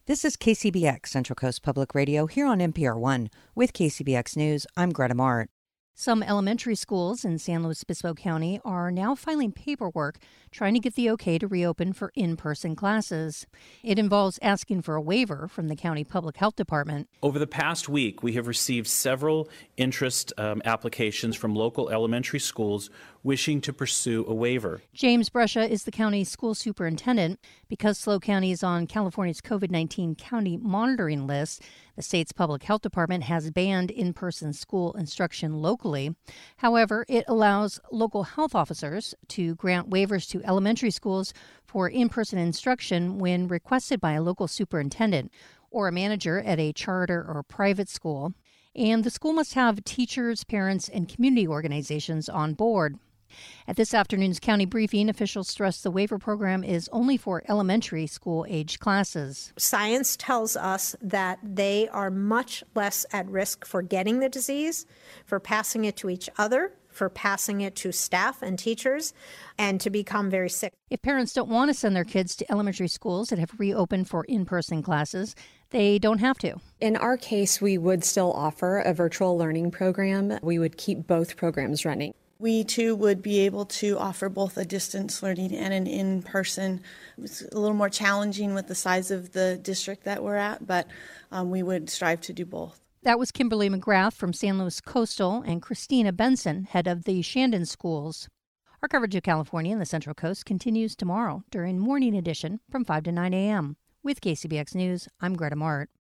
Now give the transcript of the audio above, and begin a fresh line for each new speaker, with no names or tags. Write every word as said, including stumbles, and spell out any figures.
This is K C B X, Central Coast Public Radio, here on N P R one. With K C B X News, I'm Greta Mart. Some elementary schools in San Luis Obispo County are now filing paperwork trying to get the okay to reopen for in-person classes. It involves asking for a waiver from the county public health department.
Over the past week, we have received several interest um, applications from local elementary schools wishing to pursue a waiver.
James Brescia is the county's school superintendent. Because SLO County is on California's COVID nineteen county monitoring list, the state's public health department has banned in-person school instruction locally. However, it allows local health officers to grant waivers to elementary schools for in-person instruction when requested by a local superintendent or a manager at a charter or private school. And the school must have teachers, parents, and community organizations on board. At this afternoon's county briefing, officials stressed the waiver program is only for elementary school-age classes.
Science tells us that they are much less at risk for getting the disease, for passing it to each other, for passing it to staff and teachers, and to become very sick.
If parents don't want to send their kids to elementary schools that have reopened for in-person classes, they don't have to.
In our case, we would still offer a virtual learning program. We would keep both programs running.
We, too, would be able to offer both a distance learning and an in-person. It's a little more challenging with the size of the district that we're at, but um, we would strive to do both.
That was Kimberly McGrath from San Luis Coastal and Christina Benson, head of the Shandon Schools. Our coverage of California and the Central Coast continues tomorrow during Morning Edition from five to nine a.m. With K C B X News, I'm Greta Mart.